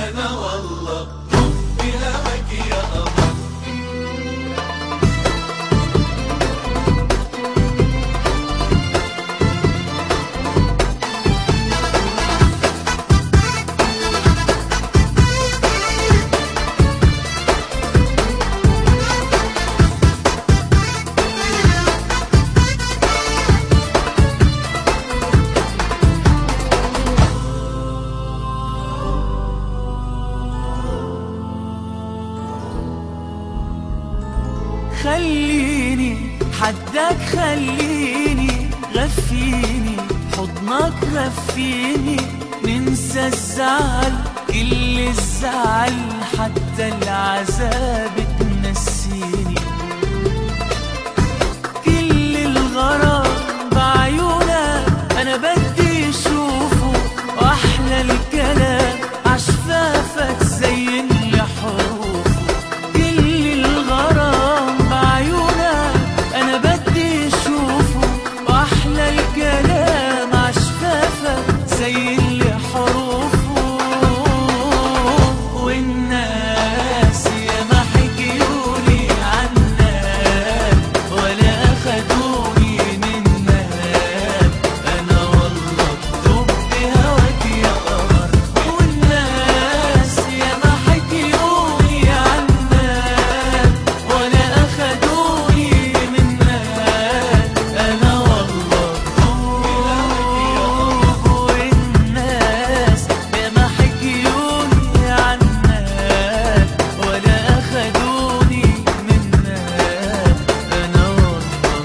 أنا والله حبي هواك يا قمر. خليني حدك، خليني غفيني حضنك، غفيني ننسى الزعل، كل الزعل حتى العذاب تنسيني. كل الغرام بعيونك أنا بدي أشوفه، وأحلى الكلام عشفافك زين لي حروفه. كل الغرام بعيونك أنا بدي أشوفه، وأحلى الكلام عشفافك زين لي حروفه. والناس ياما حكيولي عنك ولا أخدوني منك، أنا والله بدوب بهواك يا قمر. والناس ياما حكيولي عنك ولا أخدوني منك، أنا والله بدوب بهواك يا قمر. والناس ياما حكيولي عنك ولا أخدوني منك، أنا والله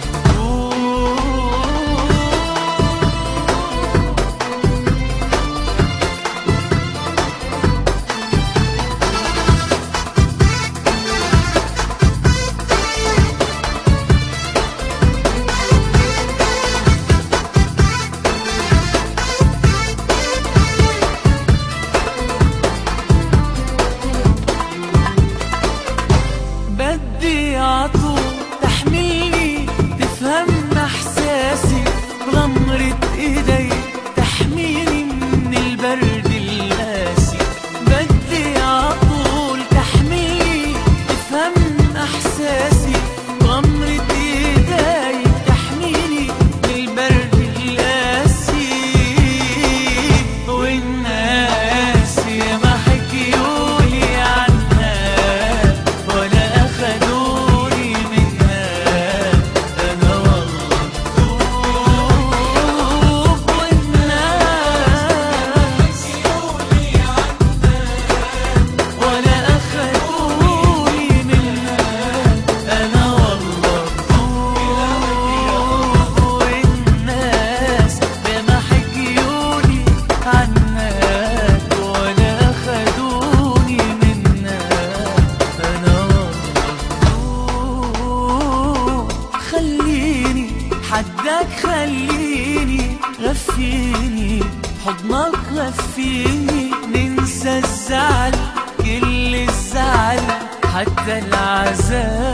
بدي عطول تحملني، تفهم احساسي بغمرة ايدي، تحميني من البرد القاسي. بدي عطول تحملني، تفهم احساسي بغمرة ايدي، تحميني من البرد القاسي. والناس ياما حكيولي عنك ولا أخدوني منك، أنا والله بدوب. والناس حكيولي عنك ولا أخدوني منك، أنا والله بدوب. والناس ياما حكيولي عنك ولا أخدوني منك، أنا والله بدوب. خليني حدك، خليني غفيني حضنك، غفيني ننسى الزعل، كل الزعل حتى العذاب